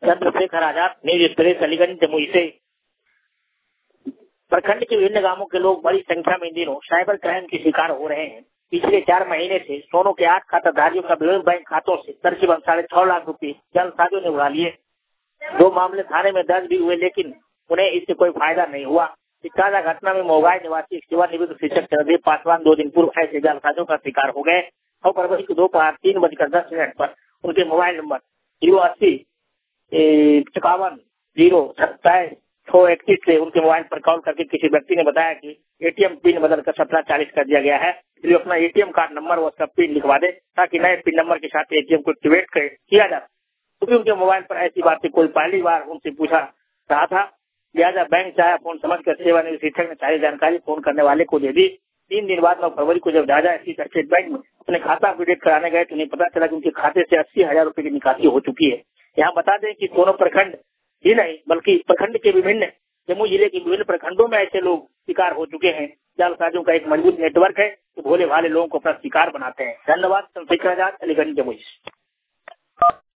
Chandrashekhar Azad, News Express, Aliganj, Jamui से। प्रखंड के विभिन्न गांवों के लोग बड़ी संख्या में इन दिनों साइबर क्राइम के शिकार हो रहे हैं। पिछले 4 महीने से सोनू के 8 खाताधारियों का विभिन्न बैंक खातों से तकरीबन 6.5 लाख रुपए जालसाजों ने उड़ा लिए। 2 मामले थाने में दर्ज भी हुए, लेकिन उन्हें इससे कोई फायदा नहीं हुआ। इस ताजा घटना में मोगाई निवासी एक सेवानिवृत्त शिक्षक चंद्रदेव पासवान 2 दिन पूर्व ऐसे जालसाजों का शिकार हो गए। 9 फरवरी को दोपहर 3:10 पर उनके मोबाइल नंबर 080 51 027 631 से उनके मोबाइल पर कॉल करके किसी व्यक्ति ने बताया कि एटीएम पिन बदलकर 1740 कर दिया गया है, इसलिए अपना एटीएम कार्ड नंबर व उसका पिन लिखवा दे ताकि नए पिन नंबर के साथ एटीएम को एक्टिवेट किया जा। क्योंकि उनके मोबाइल पर ऐसी बातें कोई पहली बार उनसे पूछा रहा था, लिहाजा बैंक चाहे फोन समझकर सेवानिवृत्त शिक्षक ने सारी जानकारी फोन करने वाले को दे दी। 3 दिन बाद 9 फरवरी को जब झाझा स्टेट बैंक में अपने खाता अपडेट कराने गए तो उन्हें पता चला कि उनके खाते से 80,000 रुपए की निकासी हो चुकी है। यहाँ बता दें कि सोनो प्रखंड ही नहीं बल्कि प्रखंड के विभिन्न जमुई जिले के विभिन्न प्रखंडों में ऐसे लोग शिकार हो चुके हैं। जालसाजों का एक मजबूत नेटवर्क है तो भोले भाले लोगों को अपना शिकार बनाते हैं। धन्यवाद। चंद्रशेखर आजाद, अलीगंज, जमुई।